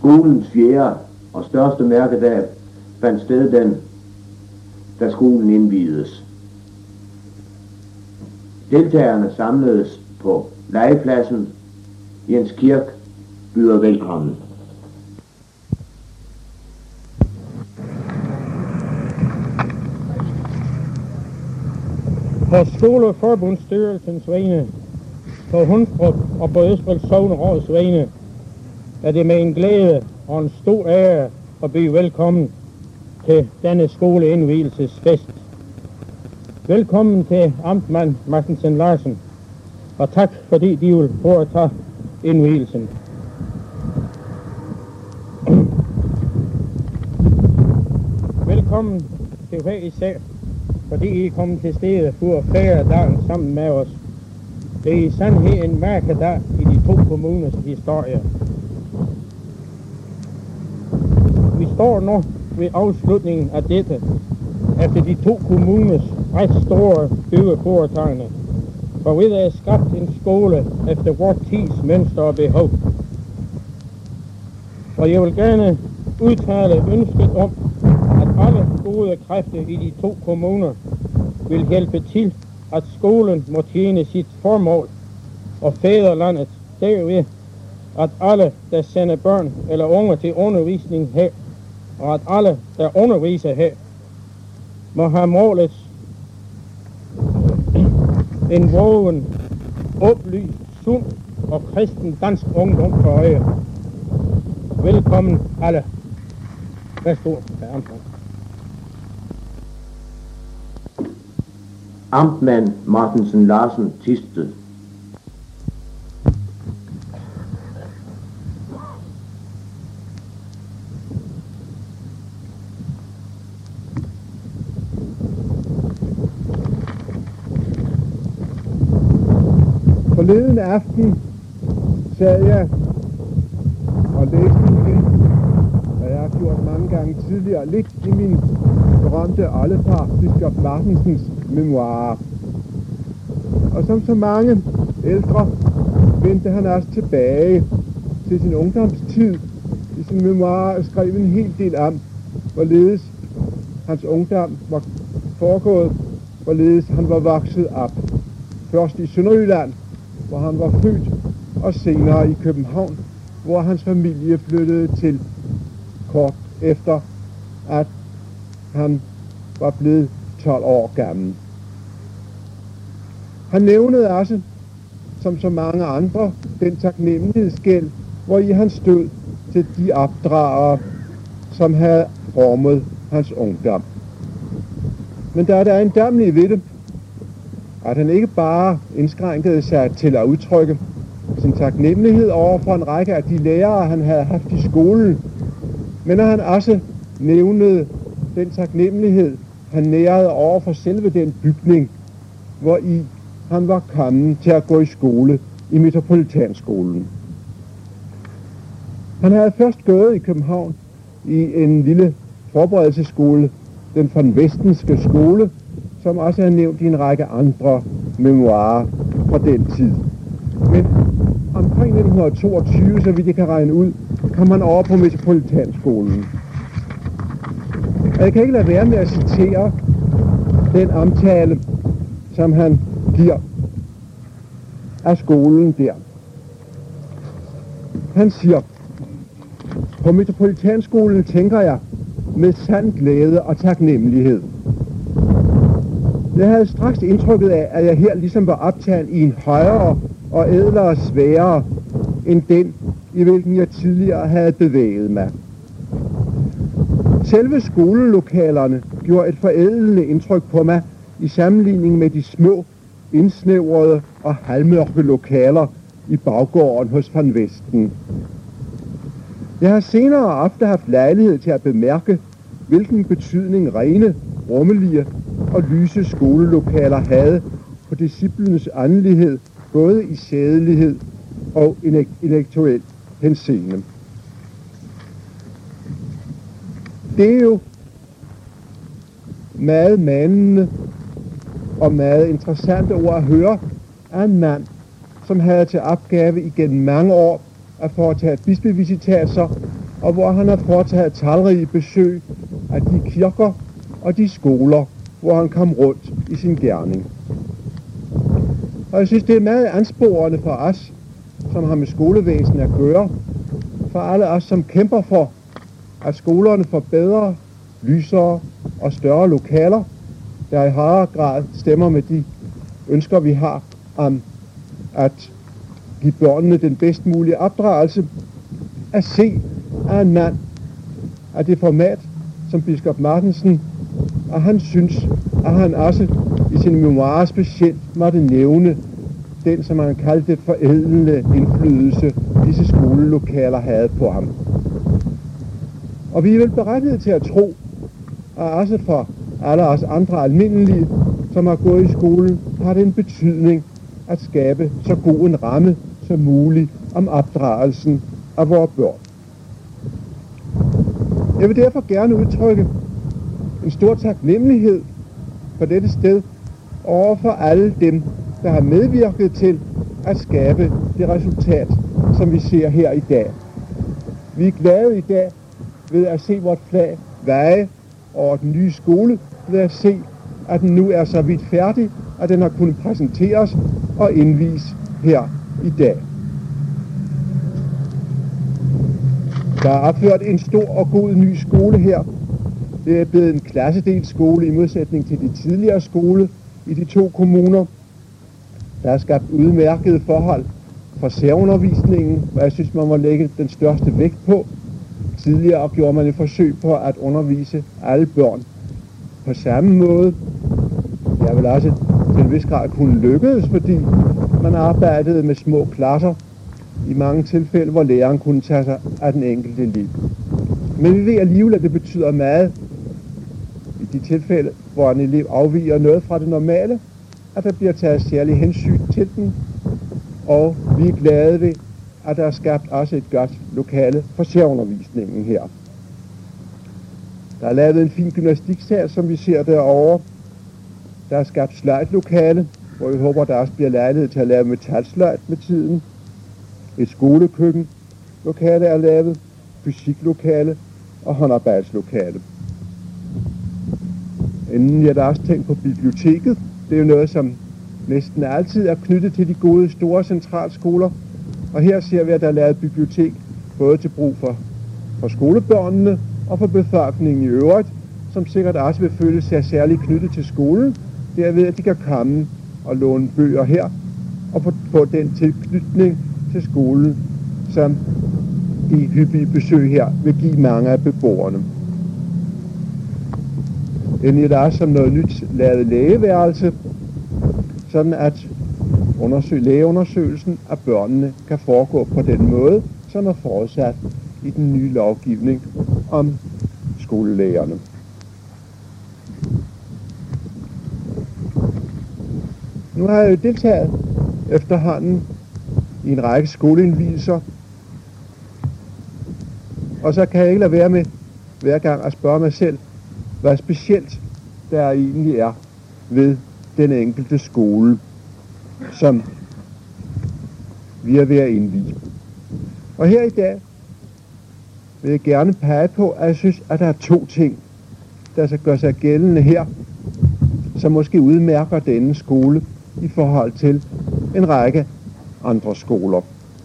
Skolens fjerde og største mærkedag fandt sted da skolen indvides. Deltagerne samledes på legepladsen. Jens Kirk byder velkommen. På Skoleforbundsstyrelsens vegne, på Hundstrup og på Østfold Sogneråds vegne, er det med en glæde og en stor ære at byde velkommen til denne skoleindvielsesfest. Velkommen til amtmand Martinsen Larsen, og tak fordi de vil foretage indvielsen. Velkommen til hver især, fordi I er kommet til stedet for at fejre dagen sammen med os. Det er i sandhed en mærkedag i de to kommuners historie. Vi står nu ved afslutningen af dette, efter de to kommuners ret store byggeforetagende, hvorved der er skabt en skole efter vor tids mønster og behov. Og jeg vil gerne udtale ønsket om, at alle gode kræfter i de to kommuner vil hjælpe til, at skolen må tjene sit formål og fædrelandet derved, at alle, der sender børn eller unge til undervisning her, og at alle, der underviser her, må have målet en vågen, oplyst, sund og kristen dansk ungdom for øje. Velkommen alle. Værsgo, herr amtmand. Amtmand Martinsen Larsen Thisted. Forleden aften sad jeg og læste igen, hvad jeg har gjort mange gange tidligere, lidt i min berømte oldefar, biskop Martensens memoirer. Og som så mange ældre vendte han også tilbage til sin ungdomstid. I sin memoirer skrev en hel del om, hvorledes hans ungdom var foregået, hvorledes han var vokset op. Først i Sønderjylland, hvor han var født, og senere i København, hvor hans familie flyttede til kort efter, at han var blevet 12 år gammel. Han nævnede også, som så mange andre, den taknemmelighedsgæld, hvor i han stod til de opdragere, som havde formet hans ungdom. Men der er der ejendommelige ved det, at han ikke bare indskrænkede sig til at udtrykke sin taknemmelighed over for en række af de lærere, han havde haft i skolen, men at han også nævnede den taknemmelighed, han nærede over for selve den bygning, hvor i han var kommet til at gå i skole i Metropolitanskolen. Han havde først gået i København i en lille forberedelsesskole, den von Westenske skole, som også er nævnt i en række andre memoirer fra den tid. Men omkring 1922, så vidt jeg kan regne ud, kom han over på Metropolitanskolen. Og jeg kan ikke lade være med at citere den omtale, som han giver af skolen der. Han siger, på Metropolitanskolen tænker jeg med sand glæde og taknemmelighed. Jeg havde straks indtrykket af, at jeg her ligesom var optaget i en højere og ædlere sfære end den, i hvilken jeg tidligere havde bevæget mig. Selve skolelokalerne gjorde et forædlende indtryk på mig i sammenligning med de små, indsnævrede og halvmørke lokaler i baggården hos von Westen. Jeg har senere ofte haft lejlighed til at bemærke, hvilken betydning rene, rummelige og lyse skolelokaler havde på disciplenes åndelighed, både i sædelighed og intellektuel henseende. Det er jo meget mandende og meget interessante ord at høre af en mand, som havde til opgave igennem mange år at foretage bispevisitaser og hvor han har foretaget talrige besøg af de kirker og de skoler, hvor han kom rundt i sin gerning. Og jeg synes, det er meget ansporende for os, som har med skolevæsen at gøre, for alle os, som kæmper for, at skolerne får bedre, lysere og større lokaler, der i højere grad stemmer med de ønsker, vi har om at give børnene den bedst mulige opdragelse, at se af en mand af det format, som biskop Martensen, og han synes, at han også i sine memoirer specielt måtte nævne den, som han kaldte forædlende indflydelse, disse skolelokaler havde på ham. Og vi er vel berettiget til at tro, at også for alle os andre almindelige, som har gået i skolen, har det en betydning at skabe så god en ramme som muligt om opdragelsen af vores børn. Jeg vil derfor gerne udtrykke en stor taknemmelighed for dette sted over for alle dem, der har medvirket til at skabe det resultat, som vi ser her i dag. Vi er glade i dag ved at se vort flag vaje over den nye skole, ved at se, at den nu er så vidt færdig, at den har kunnet præsenteres og indvies her i dag. Der er opført en stor og god ny skole her. Det er blevet en klassedelt skole i modsætning til de tidligere skole i de 2 kommuner. Der er skabt udmærkede forhold for særundervisningen, hvad jeg synes, man må lægge den største vægt på. Tidligere gjorde man et forsøg på at undervise alle børn på samme måde. Det er vel også til en vis grad kunne lykkedes, fordi man arbejdede med små klasser i mange tilfælde, hvor læreren kunne tage sig af den enkelte elev. Men vi ved alligevel, at det betyder meget i de tilfælde, hvor en elev afviger noget fra det normale, at der bliver taget særlig hensyn til den, og vi er glade ved, at der er skabt også et godt lokale for særundervisningen her. Der er lavet en fin gymnastiksal, som vi ser derovre. Der er skabt sløjdlokale, hvor vi håber, der også bliver lejlighed til at lave metalsløjd med tiden. Et skolekøkken lokale er lavet, fysiklokale og håndarbejdslokale. Inden er der også tænkt på biblioteket. Det er jo noget, som næsten altid er knyttet til de gode store centralskoler. Og her ser vi, at der er lavet bibliotek både til brug for skolebørnene og for befolkningen i øvrigt, som sikkert også vil føle sig særligt knyttet til skolen. Derved, at de kan komme og låne bøger her og få den tilknytning til skolen, som de hyppige besøg her vil give mange af beboerne. Endelig er der også som noget nyt lavet lægeværelse, sådan at lægeundersøgelsen af børnene kan foregå på den måde, som er forudsat i den nye lovgivning om skolelægerne. Nu har jeg jo deltaget efterhånden i en række skoleindvielser, og så kan jeg ikke lade være med hver gang at spørge mig selv, hvad specielt der egentlig er ved den enkelte skole, som vi er ved at indvie. Og her i dag vil jeg gerne pege på, at jeg synes, at der er 2 ting, der skal gøre sig gældende her, som måske udmærker denne skole i forhold til en række andre skoler.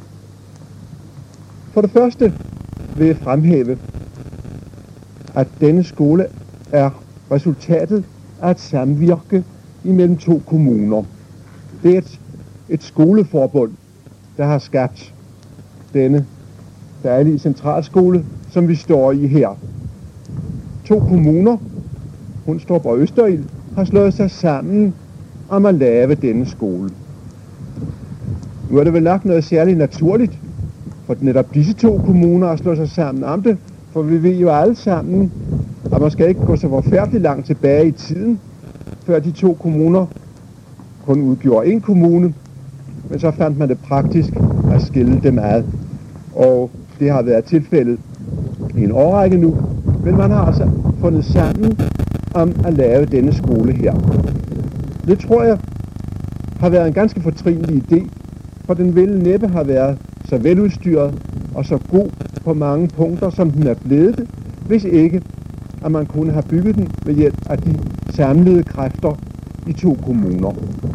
For det første vil jeg fremhæve, at denne skole er resultatet af et samvirke imellem 2 kommuner. Det er et skoleforbund, der har skabt denne dejlige centralskole, som vi står i her. 2 kommuner, Hundstrup og Østerild, har slået sig sammen om at lave denne skole. Nu er det vel nok noget særligt naturligt, for netop disse 2 kommuner har slået sig sammen om det, for vi ved jo alle sammen, at man skal ikke gå så forfærdeligt langt tilbage i tiden, før de 2 kommuner kun udgjorde 1 kommune, men så fandt man det praktisk at skille dem ad. Og det har været tilfældet i en årrække nu, men man har altså fundet sammen om at lave denne skole her. Det tror jeg har været en ganske fortrinlig idé, for den ville næppe have været så veludstyret og så god på mange punkter, som den er blevet det, hvis ikke, at man kunne have bygget den ved hjælp af de samlede kræfter i 2 kommuner.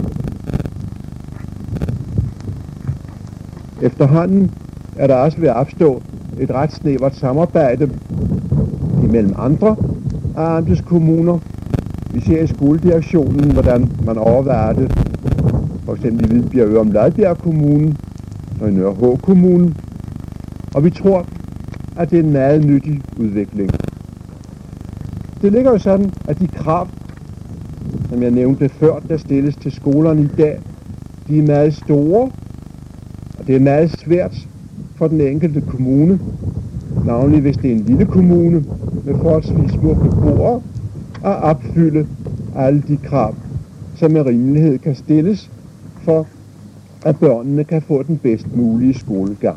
Efterhånden er der også ved at opstå et ret snævert samarbejde imellem andre af amtets kommuner. Vi ser i skoledirektionen, hvordan man overvejer det, for eksempel i Hvidbjerg Ørum Lodbjerg Kommune og i Nørre Kommune. Og vi tror, at det er en meget nyttig udvikling. Det ligger jo sådan, at de krav, som jeg nævnte før, der stilles til skolerne i dag, de er meget store, og det er meget svært for den enkelte kommune, navnlig hvis det er en lille kommune med forholdsvis små beboere, at opfylde alle de krav, som med rimelighed kan stilles for, at børnene kan få den bedst mulige skolegang.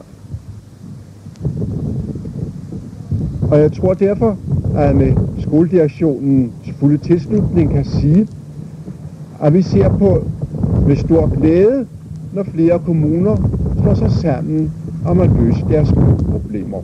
Og jeg tror derfor, at jeg med skoledirektionens fulde tilslutning kan sige, at vi ser på med stor glæde, når flere kommuner slår sig sammen om at løse deres skoleproblemer.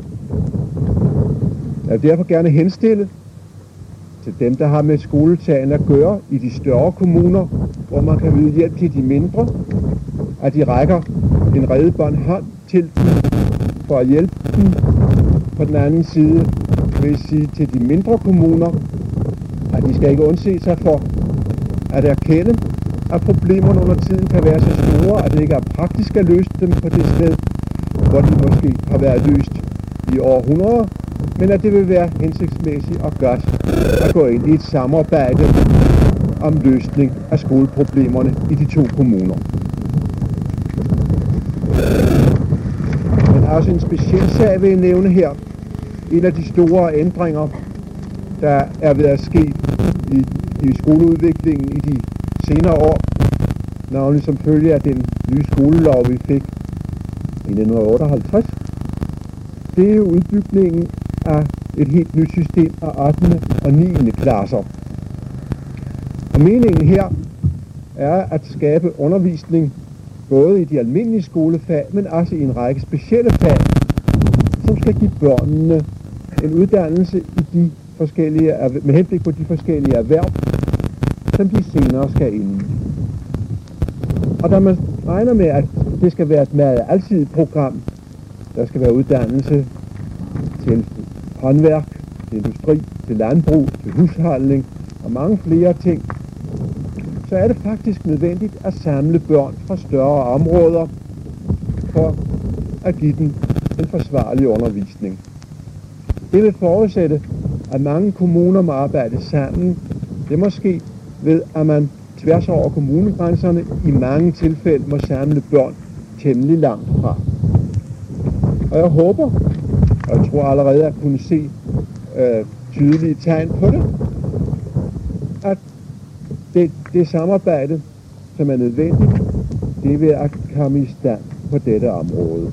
Jeg vil derfor gerne henstille til dem, der har med skoletagen at gøre i de større kommuner, hvor man kan yde hjælp til de mindre, at de rækker en redebånd hånd til dem for at hjælpe dem. På den anden side vil jeg sige til de mindre kommuner, at de skal ikke undse sig for at erkende, at problemerne under tiden kan være så store, at det ikke er praktisk at løse dem på det sted, hvor de måske har været løst i århundreder, men at det vil være hensigtsmæssigt og godt at gå ind i et samarbejde om løsning af skoleproblemerne i de 2 kommuner. Men også en speciel sag vil jeg nævne her. En af de store ændringer, der er ved at ske i skoleudviklingen i de senere år, navnlig som følge af den nye skolelov, vi fik i 1958, det er udbygningen af et helt nyt system af 8. og 9. klasser. Og meningen her er at skabe undervisning både i de almindelige skolefag, men også i en række specielle fag, som skal give børnene en uddannelse i de forskellige, med henblik på de forskellige erhverv, som de senere skal ind i. Og da man regner med, at det skal være et meget alsidigt program, der skal være uddannelse til håndværk, til industri, til landbrug, til husholdning og mange flere ting, så er det faktisk nødvendigt at samle børn fra større områder for at give dem en forsvarlig undervisning. Det vil forudsætte, at mange kommuner må arbejde sammen. Det må ske ved, at man tværs over kommunegrænserne i mange tilfælde må samle børn temmelig langt fra. Og jeg håber, og jeg tror allerede at kunne se tydelige tegn på det, at det samarbejde, som er nødvendigt, det vil at komme i stand på dette område.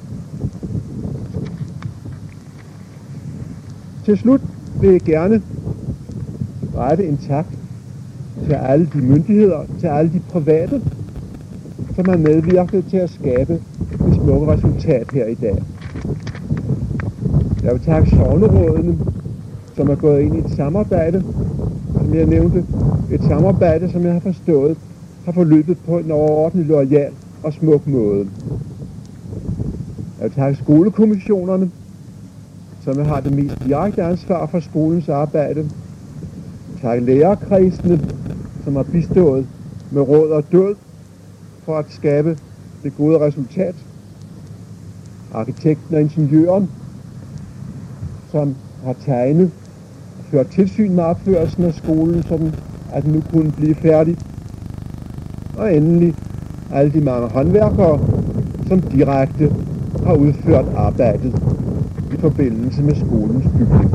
Til slut vil jeg gerne rette en tak til alle de myndigheder, til alle de private, som har medvirket til at skabe det smukke resultat her i dag. Jeg vil takke sognerådene, som er gået ind i et samarbejde, som jeg nævnte. Et samarbejde, som jeg har forstået, har forløbet på en overordentlig loyal og smuk måde. Jeg vil takke skolekommissionerne, som har det mest direkte ansvar for skolens arbejde. Takke lærerkredsene, som har bistået med råd og død for at skabe det gode resultat. Arkitekten og ingeniøren, som har tegnet og ført tilsyn med opførelsen af skolen, sådan at den nu kunne blive færdig. Og endelig alle de mange håndværkere, som direkte har udført arbejdet i forbindelse med skolens bygning.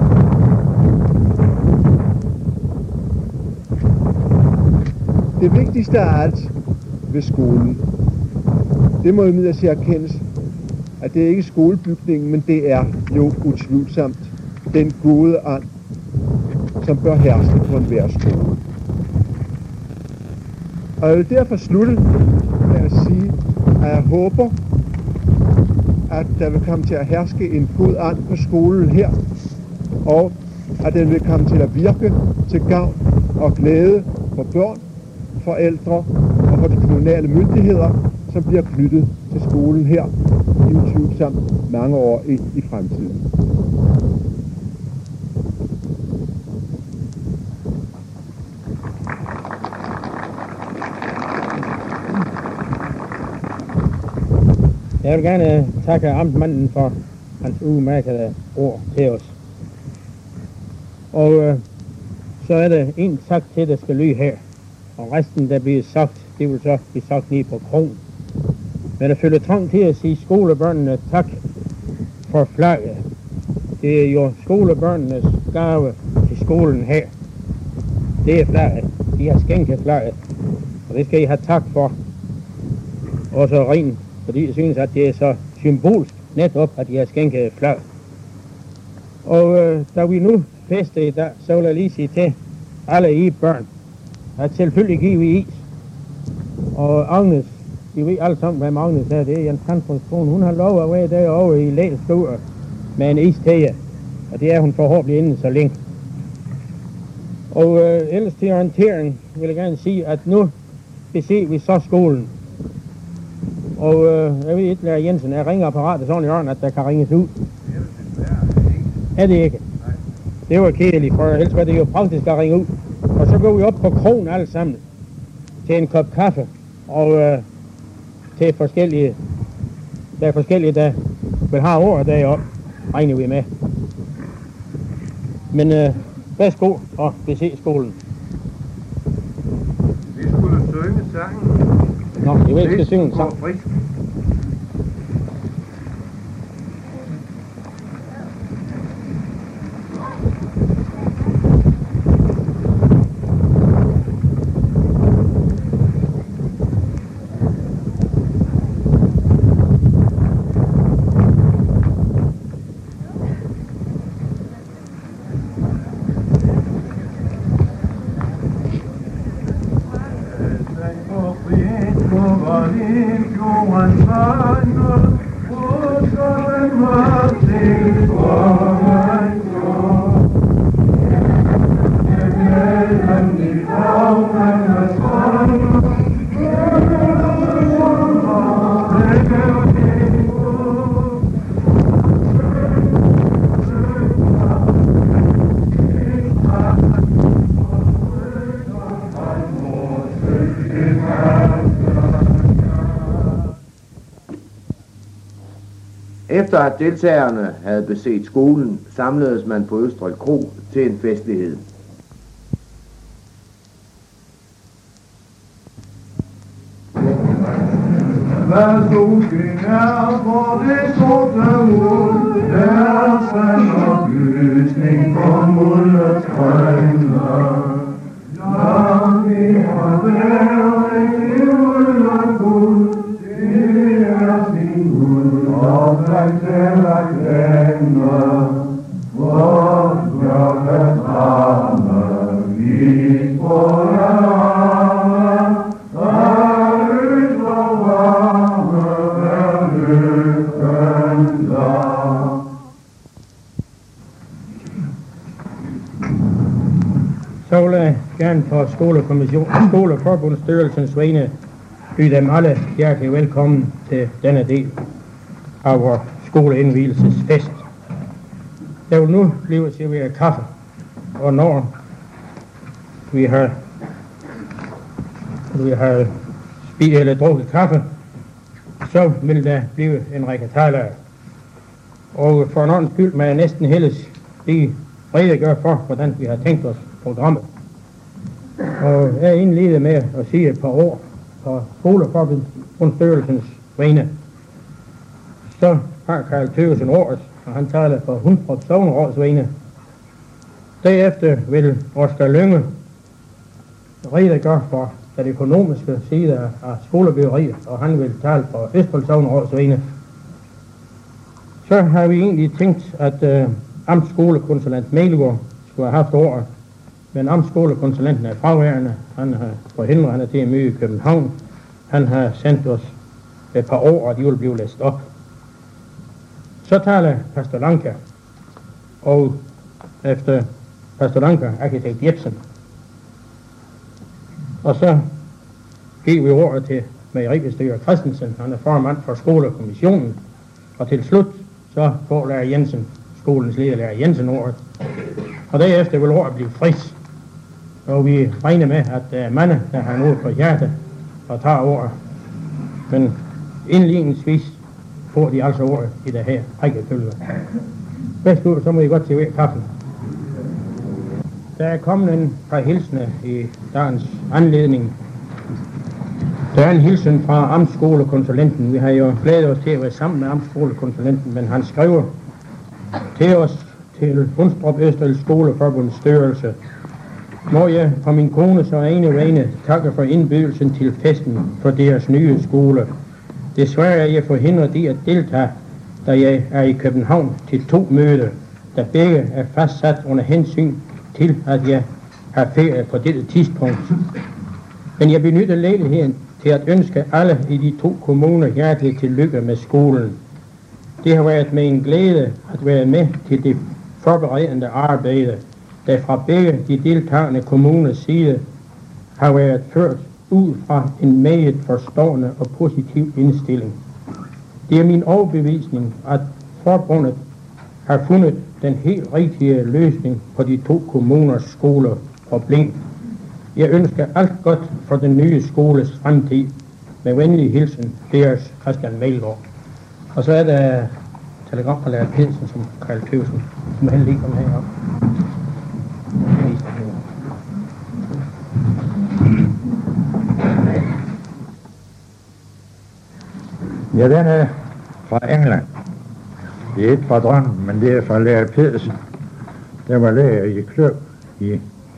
Det vigtigste af alt ved skolen, det må imidlertid erkendes, at det er ikke skolebygningen, men det er jo utvivlsomt den gode ånd, som bør herske på enhver skole. Og jeg vil derfor slutte med at sige, at jeg håber, at der vil komme til at herske en god ånd på skolen her, og at den vil komme til at virke til gavn og glæde for børn, forældre og for de kommunale myndigheder, som bliver knyttet til skolen her i utvivlsomt mange år ind i fremtiden. Jeg vil gerne takke amtmanden for hans udmærkede ord til os. Og så er der en tak til, der skal lyde her. Og resten, der bliver sagt, det vil så blive sagt nede på krogen. Men der følger trang til at sige skolebørnene tak for flaget. Det er jo skolebørnenes gave til skolen her. Det er flaget. De har skænket flaget. Og det skal I have tak for. Og så rent, fordi jeg synes, at det er så symbolsk netop, at de har skænket flaget. Og da vi nu fester i dag, så vil jeg lige sige til alle I børn, at selvfølgelig giver vi is. Og Agnes, vi ved alle sammen, hvad Agnes er. Det er Jens Hansens kone. Hun har lov at være derovre i lægelstuer med en is til jer. Og det er hun forhåbentlig inden så længe. Og ellers til orientering vil jeg gerne sige, at nu beser vi så skolen. Og jeg ved ikke, Lærer Jensen, jeg ringer apparatet sådan i orden, at der kan ringes ud. Er det ikke? Det var kedeligt, for ellers var det jo praktisk at ringe ud. Og så går vi op på krogen alle sammen til en kop kaffe og til forskellige, der er forskellige, der vil have ord deroppe, regner vi med. Men værsgo og bese skolen. Vi skulle synge sangen. Nå, jeg vil ikke synge en sang. Efter at deltagerne havde beset skolen, samledes man på Østre Kro til en festlighed. Hvad solen er for det sorte mål, der er sand og lysning på muldets grønner. Når vi har været i uld og guld, det er sin guld, og blandt der klænder, hvor bjørket rammer, vi på rammer, og ytre varme er lykken der. Så vil jeg gerne for Skoleforbundsstyrelsens vegne byde dem alle hjertelig velkommen til denne del af vores skoleindvielsesfest. Der vil nu blive serveret kaffe, og når vi har spist eller drukket kaffe, så vil der blive en række taler. Og for en ordens skyld må jeg næsten helst lige redegøre for, hvordan vi har tænkt os programmet. Og jeg indleder med at sige et par ord på Skoleforbundsstyrelsens vegne. Så har Karl Thøgersen ordet, og han taler på Hundrup Sogneråds vegne. Derefter vil Oskar Lynge redegøre for den økonomiske side af skolebyggeriet, og han vil tale på Østfold Sogneråds vegne. Så har vi egentlig tænkt, at amtsskolekonsulent Melgaard skulle have haft ordet, men amtsskolekonsulenten er fraværende. Han har forhindret, han er til at møde i København. Han har sendt os et par ord, og de vil blive læst op. Så taler Pastor Lanka, og efter Pastor Lanka, arkitekt Jebsen. Og så giver vi ordet til mejeribestyrer Christensen, han er formand for skolekommissionen. Og til slut, så får lærer Jensen, skolens leder lærer Jensen ordet. Og derefter vil ordet blive fris. Og vi regner med, at der er mange, der har noget på hjertet og tager ordet. Men indledningsvis får de altså ordet i det her rækkefølge. Værsgo, så må I godt servere kaffen. Der er kommet en par hilsner i dagens anledning. Der er en hilsen fra amtsskolekonsulenten. Vi har jo glædet os til at være sammen med amtsskolekonsulenten, men han skriver til os til Hundstrup Østerild Skoleforbunds størrelse. Må jeg fra min kone så ene vegne takke for indbydelsen til festen for deres nye skole. Desværre er jeg forhindret i at deltage, da jeg er i København til 2 møder, der begge er fastsat under hensyn til, at jeg har ferie på dette tidspunkt. Men jeg benytter lejligheden til at ønske alle i de 2 kommuner hjerteligt tillykke med skolen. Det har været med en glæde at være med til det forberedende arbejde, der fra begge de deltagende kommuners side har været ført ud fra en meget forstående og positiv indstilling. Det er min overbevisning, at forbundet har fundet den helt rigtige løsning på de 2 kommuners skoleproblem. Jeg ønsker alt godt for den nye skoles fremtid. Med venlig hilsen, deres Christian Meldgaard. Og så er der telegram fra lærer Pedersen, som Karl Tøvsen, som han lige kommer herop. Ja, den er fra England. Det er ikke fra Drømmen, men det er fra lærer Pedersen. Der var lærer i Kløv i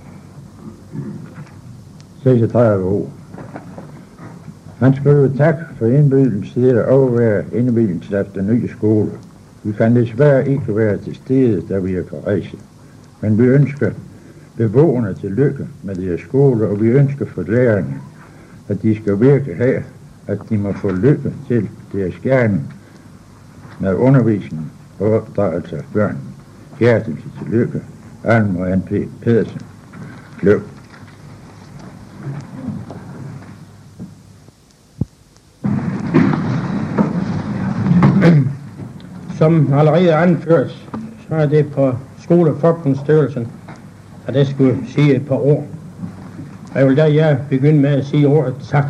36 år. Han skriver tak for indbydelsen til at overvære indbydelsen af den nye skole. Vi kan desværre ikke være til stede, da vi er på rejse. Men vi ønsker beboerne til lykke med deres skole, og vi ønsker for lærerne, at de skal virke her, at de må få lykke til deres gerning med undervisning og opdragelse af børn. Hjertelig til lykke. Almer N.P. Pedersen. Kløv. Som allerede anført, så er det på skoleforbundsstørrelsen, at jeg skulle sige et par ord. Og jeg vil da begynde med at sige ordet tak.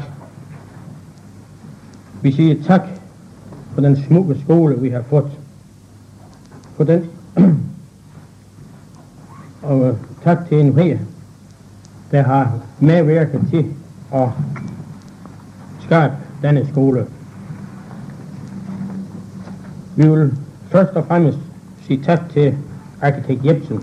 Vi siger tak for den smukke skole, vi har fået. For den. Og tak til enhver, der har medvirket til at skabe denne skole. Vi vil først og fremmest sige tak til arkitekt Jebsen.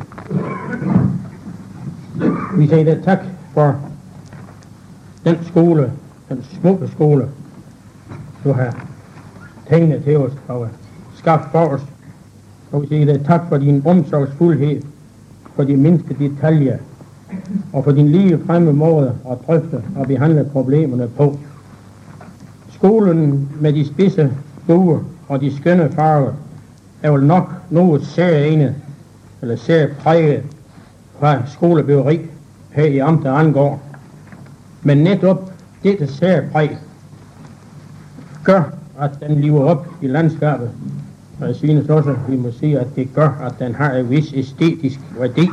Vi siger tak for den skole, den smukke skole, du har tegnet til os og skabt for os. Og vi siger tak for din omsorgsfuldhed, for de mindste detaljer, og for din lige fremme måde at drøfte og behandle problemerne på. Skolen med de spidse buer og de skønne farver er vel nok noget særligt eller særpræget fra skolebyggeri her i amtet Angård. Men netop dette særpræg gør, at den lever op i landskabet. Og jeg synes også, at vi må sige, at det gør, at den har en vis æstetisk værdi.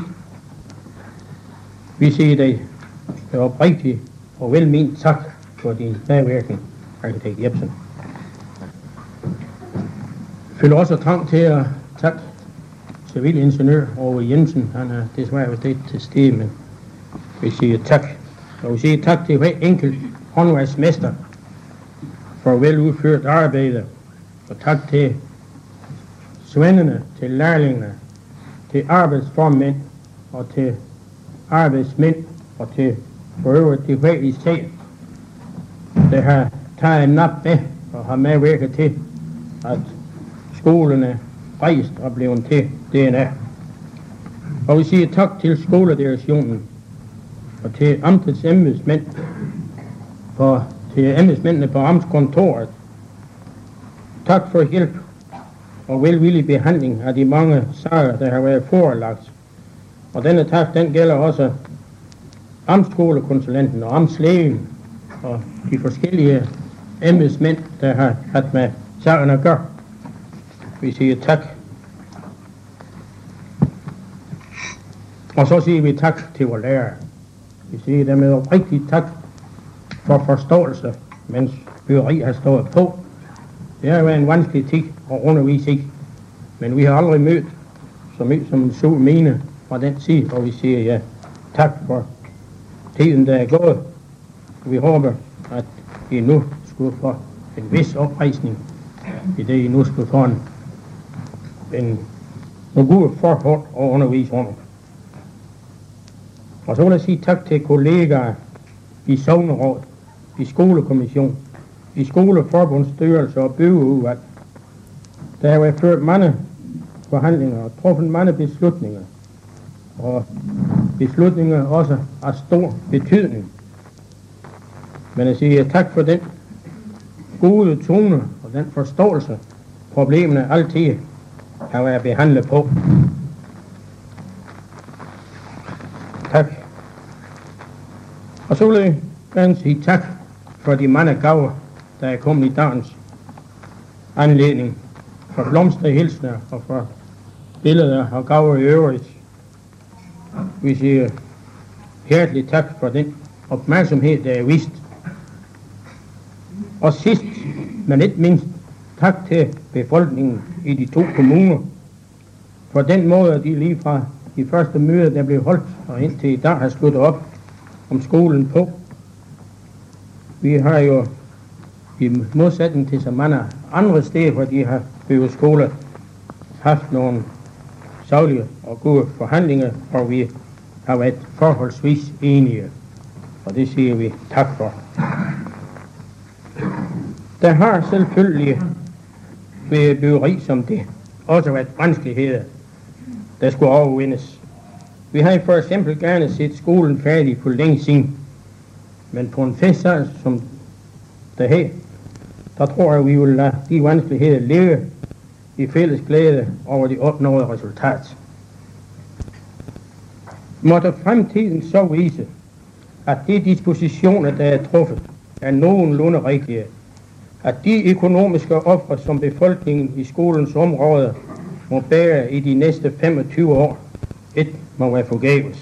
Vi siger det oprigtigt og velment tak for din medvirken, arkitekt Jebsen. Jeg føler også trang til at takke civilingeniør Ove Jensen. Han er desværre vist ikke til stede, men vi siger tak. Og vi siger tak til hver enkelt håndværksmester for veludført arbejde. Og tak til svendene, til lærlingene, til arbejdsformænd og til arbejdsmænd og til for øvrigt til hver især, der har taget en nap med og har medvirket til, at skolen er rejst og blevet til det er. Og vi siger tak til skoledirektionen og til amtets embedsmænd, til embedsmændene på amtskontoret. Tak for hjælp og velvillig behandling af de mange sager, der har været forelagt. Og denne tak, den gælder også amtsskolekonsulenten og amtslægen og de forskellige embedsmænd, der har haft med sagerne at gøre. Vi siger tak. Og så siger vi tak til vores lærere. Vi siger dermed rigtig tak for forståelse, mens byggeri har stået på. Det har været en vanskelig tid at undervise i, men vi har aldrig mødt så meget som en sol mine fra den side, og vi siger ja, tak for tiden, der er gået. Vi håber, at I nu skulle få en vis oprejsning i det, I nu skulle få nogle gode forhold at undervise under. Og så vil jeg sige tak til kollegaer i sogneråd, i skolekommission, i skoleforbundsstyrelse og byggeudvalg. Der har været ført mange forhandlinger og truffet mange beslutninger. Og beslutninger også af stor betydning. Men jeg siger tak for den gode tone og den forståelse, problemerne altid har været behandlet på. Tak. Og så vil jeg gerne sige tak for de mange gaver, der er kommet i dagens anledning. For blomsterhilsner og for billeder og gaver i øvrigt. Vi siger hjerteligt tak for den opmærksomhed, der er vist. Og sidst, men ikke mindst, tak til befolkningen i de 2 kommuner for den måde, de lige fra de første møder, der blev holdt, og indtil i dag har sluttet op om skolen på. Vi har jo i modsætning til så mange andre steder, hvor de har bygget skoler, haft nogle saglige og gode forhandlinger, og vi har været forholdsvis enige. Og det siger vi tak for. Der har selvfølgelig ved byggeri som det også været vanskeligheder, der skulle overvindes. Vi har for eksempel gerne set skolen færdig for længe siden, men på en fest som der her, der tror jeg, vi vil lade de vanskeligheder leve i fælles glæde over de opnåede resultat. Måtte fremtiden så vise, at de dispositioner, der er truffet, er nogenlunde rigtige, at de økonomiske ofre, som befolkningen i skolens område må bære i de næste 25 år, ikke må være forgæves.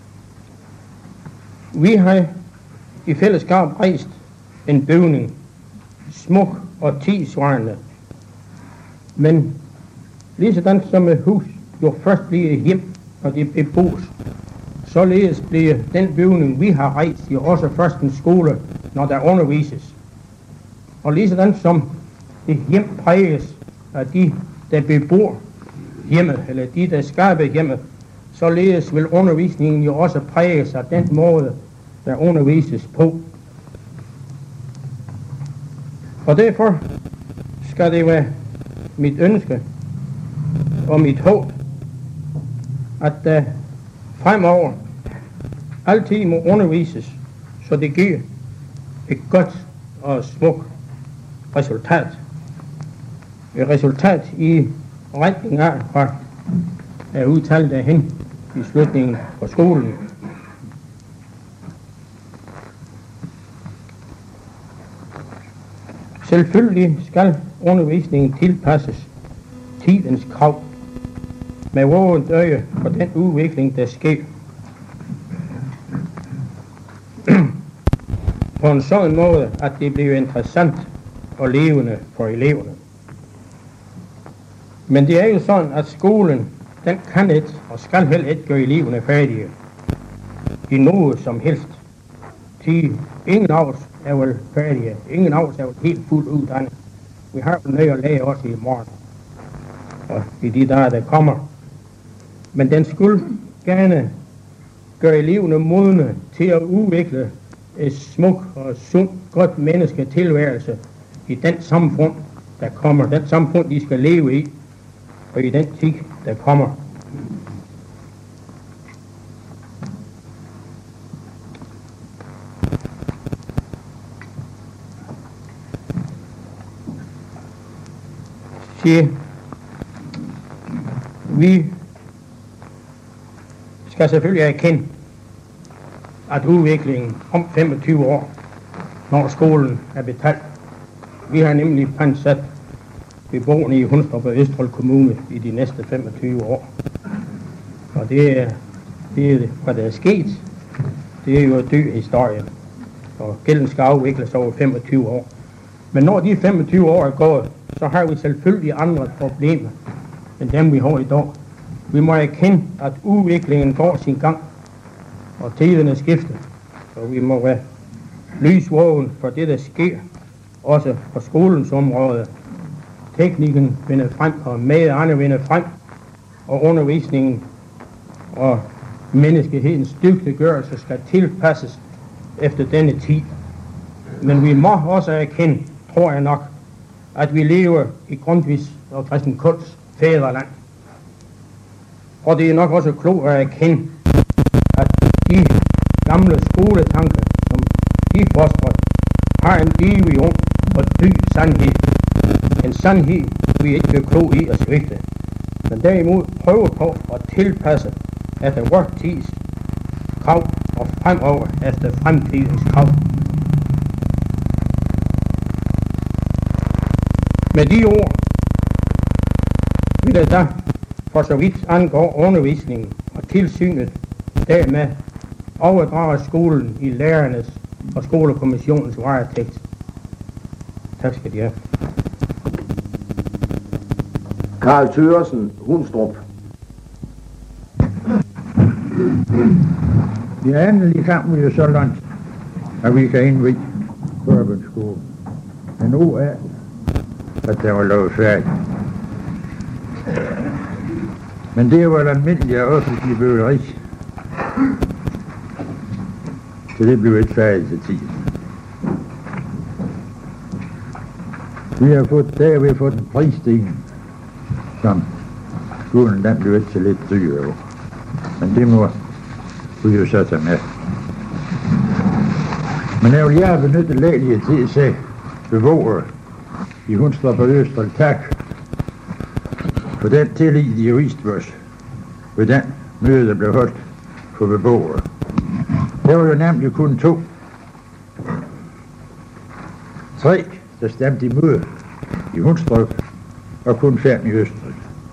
Vi har i fællesskab rejst en bygning, smuk og tidsvarende, men ligesådan som et hus jo først bliver et hjem, når det bebos, således bliver den bygning, vi har rejst, jo også først en skole, når der undervises. Og ligesådan som det hjem præges af de, der bebor hjemmet, eller de, der skaber hjemmet, således vil undervisningen jo også præges af den måde, der undervises på. Og derfor skal det være mit ønske og mit håb, at der fremover altid må undervises, så det giver et godt og smukt resultat. Et resultat i retning af, hvad er udtalt derhen i slutningen på skolen. Selvfølgelig skal undervisningen tilpasses tidens krav med vågent øje for den udvikling, der sker. På en sådan måde, at det bliver interessant og levende for eleverne. Men det er jo sådan, at skolen, den kan ikke og skal heller ikke gøre eleverne færdige i noget som helst. Ingen af os er vel færdige. Ingen af os er vel helt fuldt uddannet. Vi har vel noget at lære også i morgen og i de dage, der kommer. Men den skulle gerne gøre eleverne modne til at udvikle et smukt og sundt, godt mennesketilværelse i den samfund, der kommer. Den samfund, de skal leve i, og i den tid, der kommer. Vi skal selvfølgelig erkende, at udviklingen om 25 år, når skolen er betalt. Vi har nemlig pansat beboerne i Hundstrup og Østfold Kommune i de næste 25 år. Og det er hvad der er sket. Det er jo en dyr historie. Og gælden skal afvikles over 25 år. Men når de 25 år er gået, så har vi selvfølgelig andre problemer end dem, vi har i dag. Vi må erkende, at udviklingen går sin gang, og tiderne skifter. Og vi må være lysvågen for det, der sker, også på skolens område. Teknikken vinder frem, og med andre vinder frem, og undervisningen og menneskehedens dygtiggørelse skal tilpasses efter denne tid. Men vi må også erkende, tror jeg nok, at vi lever i Grundtvigs og Christen Kolds fædreland. Og det er nok også klogt at erkende, at de gamle skoletanker, som de fostrer, har en evig ung og dyb sandhed. En sandhed, vi ikke er klog i at svigte, men derimod prøve på at tilpasse efter vores tids krav og fremover efter fremtidens krav. Med de ord vil det da for så vidt angår undervisningen og tilsynet dermed overdrager skolen i lærernes og skolekommissionens varetægt. Tak skal de have. Karl Thøgersen, Hundstrup. Ja, endelig kan vi jo så langt, at vi kan indvige Førbens skole. Men nu er, at der var lavet færdigt. Men det var et almindeligt offentligt byggeri. Så det blev ikke færdigt til tid. Vi har fået en prisstigning, som skolen den blev ikke så lidt dyrere. Men det må vi jo så tage med. Men jeg vil gerne benytte lejlighed til at sige beboere i Hundstrup og Østfold tak for den tillid, de har vist os ved den møde, der blev holdt for beboere. Der var jo nemlig kun 3, der stemte imod i Hundstrup, og kun 5 i Østrig.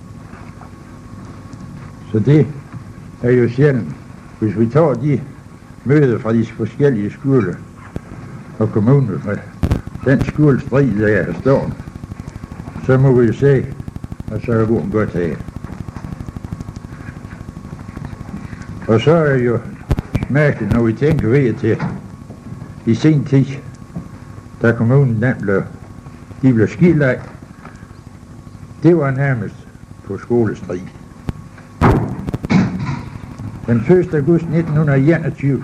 Så det er jo sjældent, hvis vi tager de møder fra de forskellige skoler og kommuner med den skolestrid, der er stående, så må vi jo se, at så er det godt af. Og så er jo mærkeligt, når vi tænker ved til i sin tid, da kommunen de blev skildret, det var nærmest på skolestrid. Den 1. august 1921,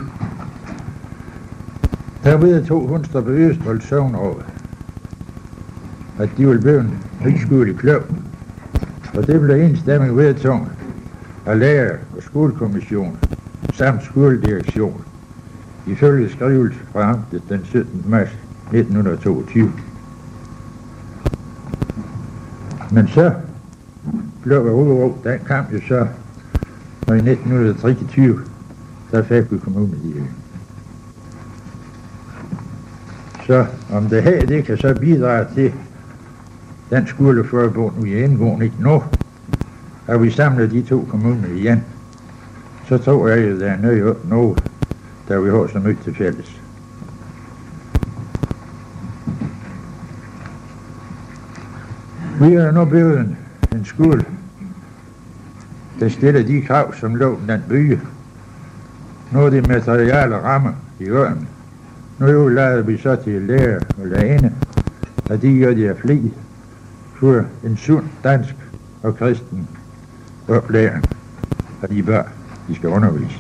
der vedtog Hundstrup og Østfold Sogneråd, at de ville blive en friskole i Kløv, og det blev enstemmigt vedtaget af lærer og skolekommission samt skoledirektion, ifølge skrivelse fra amtet den 17. marts 1922. Men så blev der udråbt, den kamp jo så, og i 1923, der fik vi kommunen. Så om det her, det kan så bidrage til den skoleforbund, vi er indgående ikke nu, og vi samler de 2 kommuner igen, så tror jeg, at der er noget, der vi har så meget til fælles. Vi har nu bygget en skole, der stiller de krav, som loven den bygger. Nu er det materiale rammer i ørnen. Nu overlader vi så til lærer og lærerne, og de gør det af flid for en sund dansk og kristen oplæring af de børn, de skal undervise.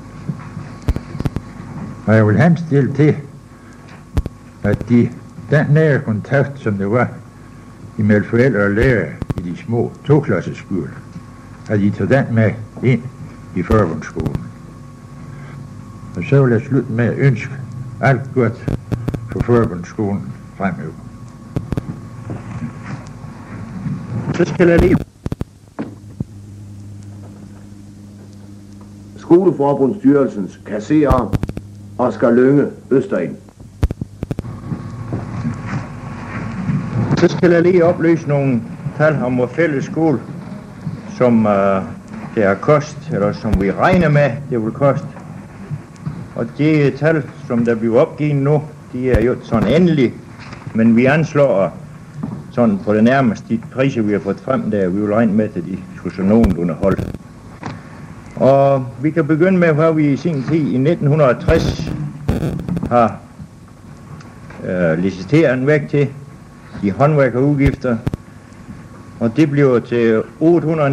Og jeg vil henstille til, at den nære kontakt, som det var imellem forældre og lærer i de små 2-klasseskoler, at de tager den med ind i forbundsskolen. Og så vil jeg slutte med at ønske alt godt for forbundsskolen fremover. Så skal jeg lige Skoleforbundsstyrelsens kasserer Oskar Lynge Østerind. Så skal jeg lige oplyse nogle tal om vores fælles skole, som det har kostet, eller som vi regner med, det vil koste. Og de tal, som der bliver opgivet nu, de er jo sådan endelige, men vi anslår sådan på det nærmeste de priser, vi har fået frem der, vi vil regne med, at de skulle så nogenlunde holde. Og vi kan begynde med, hvad vi i sin tid i 1960 har liciteret en væk til de håndværkerudgifter, og det bliver til 879.580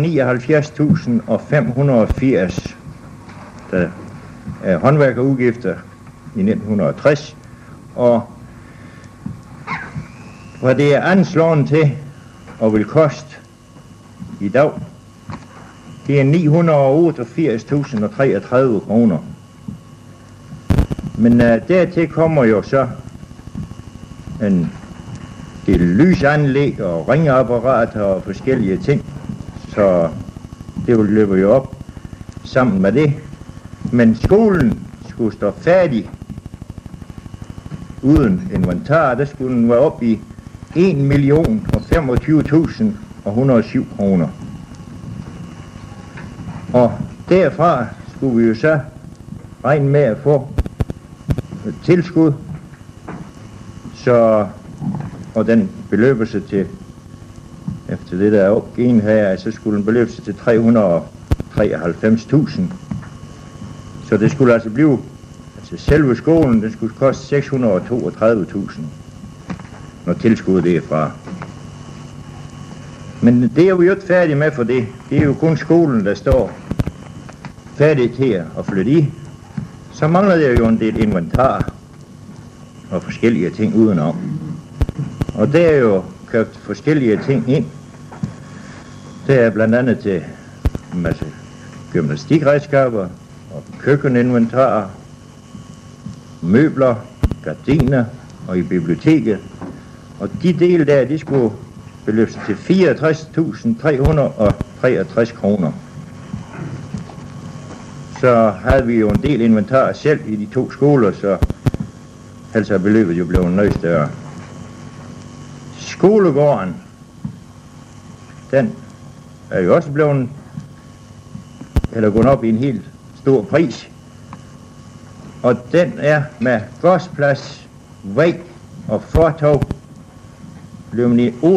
håndværkerudgifter i 1960, og hvad det er anslået til og vil koste i dag, det er 988.033 kroner. Men dertil kommer jo så en del lysanlæg og ringeapparater og forskellige ting, så det vil løbe jo op sammen med det. Men skolen skulle stå færdig uden inventar, der skulle den være op i 1.025.107 kroner. Og derfra skulle vi jo så regne med at få et tilskud, så, og den beløber sig til, efter det der er opgivet her, så skulle den beløbe sig til 393.000. Så det skulle altså blive, altså selve skolen, den skulle koste 632.000, når tilskuddet det er fra. Men det er vi jo ikke færdige med, for det er jo kun skolen, der står færdig til at flytte i. Så mangler der jo en del inventar og forskellige ting udenom. Og der er jo købt forskellige ting ind. Der er blandt andet til en masse gymnastikredskaber og køkkeninventar, møbler, gardiner og i biblioteket. Og de dele der, de skulle beløbe sig til 64.363 kroner. Så havde vi jo en del inventar selv i de to skoler, så altså beløbet jo blev noget større. Skolegården, den er jo også blevet, eller gået op i en helt stor pris. Og den er med gårdsplads, væg og fortov blevet i 68.859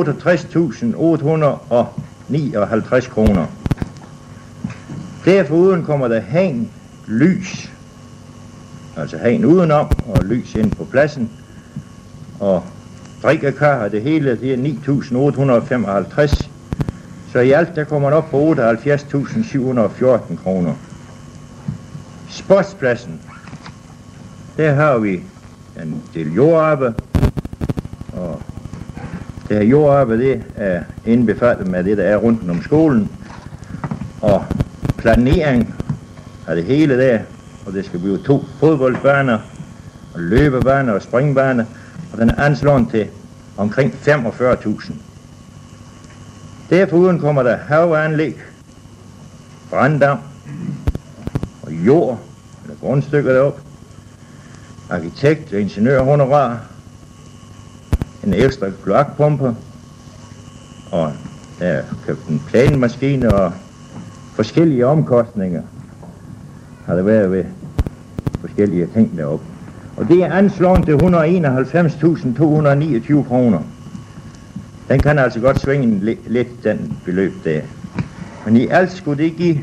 kroner. Derforuden kommer der hegn, lys, altså hegn udenom og lys ind på pladsen, og drikkekar og det hele, det er 9.855. Så i alt der kommer man op på 78.714 kroner. Sportspladsen, der har vi en del jordarbejde, og det her jordarbejde, det er indbefattet med det, der er rundt om skolen, og planering af det hele der, og det skal blive 2 fodboldbaner, og løbebaner og springbaner, og den er anslået til omkring 45.000. Derforuden kommer der haveanlæg, branddam og jord, eller grundstykker derop, arkitekt og ingeniørhonorar, en ekstra kloakpumpe, og der er købt en planmaskine og forskellige omkostninger har der været ved forskellige ting deroppe. Og det er anslået til 191.229 kroner. Den kan altså godt svinge lidt, den beløb der. Men i alt skulle det give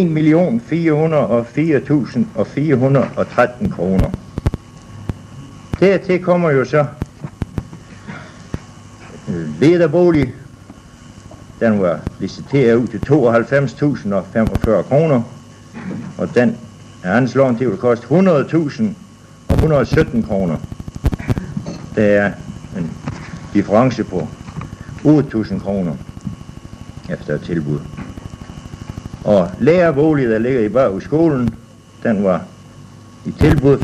1.404.413 kroner. Dertil kommer jo så lederbolig. Den var liciteret ud til 92.045 kroner, og den er anslået til at koste 100.117 kroner. Der er en difference på 8.000 kroner efter et tilbud. Og lærerbolig, der ligger i bagskolen, den var i tilbud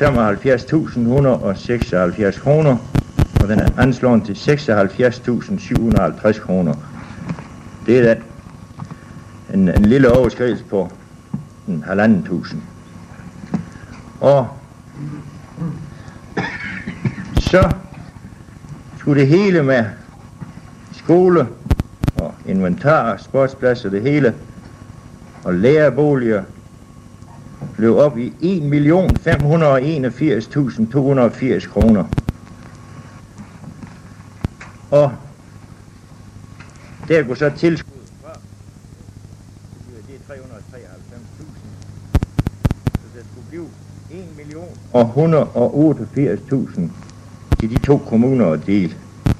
75.176 kroner, og den er anslået til 76.750 kroner. Det er en lille overskridelse på 1.500. Og så skulle det hele med skole og inventar, sportsplads og det hele, og lærerboliger, blev op i 1.581.280 kroner. Og der kunne så tilskud fra, det er 393.000, så der skulle blive 1.188.000 til de 2 kommuner at dele.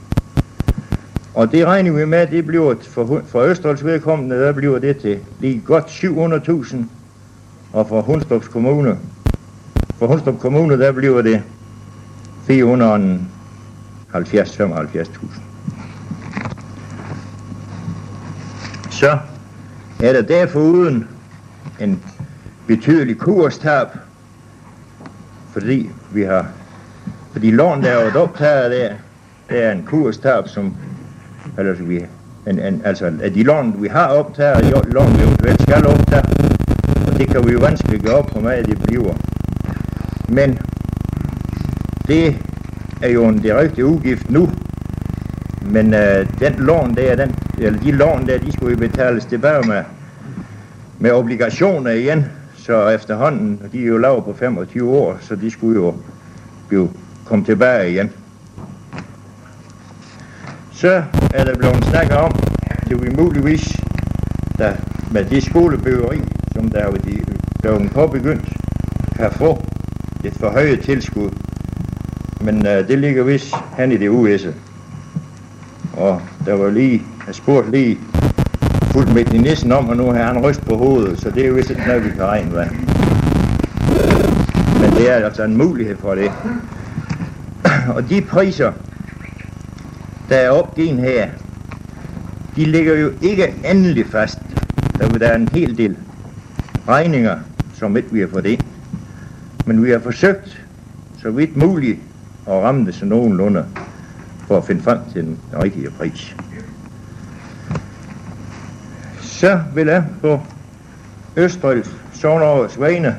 Og det regner vi med, det bliver for Østfolds vedkommende, der bliver det til lige godt 700.000, og for Hundstrup Kommune, der bliver det 475.000. Så er der derfor uden en betydelig kurstab, fordi lån der er jo optaget der er en kurstab, som altså at de lån vi har optaget, og lån vi eventuelt skal optage, og det kan vi jo vanskeligt gøre op på mig, det bliver. Men det er jo en direkte udgift nu, men den lån der, de lån der, de skulle jo betales tilbage med obligationer igen, så efterhånden, de er jo lavet på 25 år, så de skulle jo komme tilbage igen. Så er der blevet snakket om, det vi muligvis, der med det skolebyggeri, som der er blevet påbegyndt, kan få et forhøjet tilskud. Men det ligger vist hen i det US'e. Og der var lige, jeg spurgte lige fuldt midt i næsten om, og nu har han ryst på hovedet, så det er jo vist ikke noget, vi kan regne med. Men det er altså en mulighed for det. Og de priser, der er opgivet her, de ligger jo ikke endelig fast. Der er en hel del regninger, som ikke vi har fået ind. Men vi har forsøgt, så vidt muligt, at ramme det så nogenlunde, for at finde frem til den rigtige pris. Så vil jeg på Østfolds Sogneråds vegne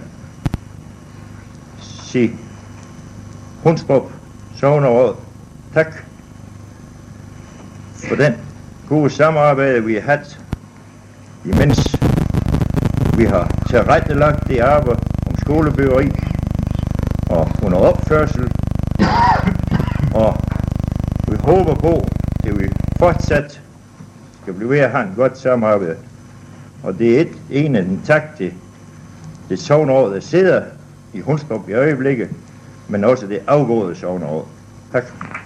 sige Hundstrup Sogneråd tak for den gode samarbejde, vi har haft, imens vi har tilrettelagt det arbejde om skolebyggeri og under opførsel, og vi håber på, at vi fortsat skal blive ved at have en godt samarbejde. Og det er en af den tak til det sogneråd, der sidder i Hundstrup i øjeblikket, men også det afgåede sogneråd. Tak.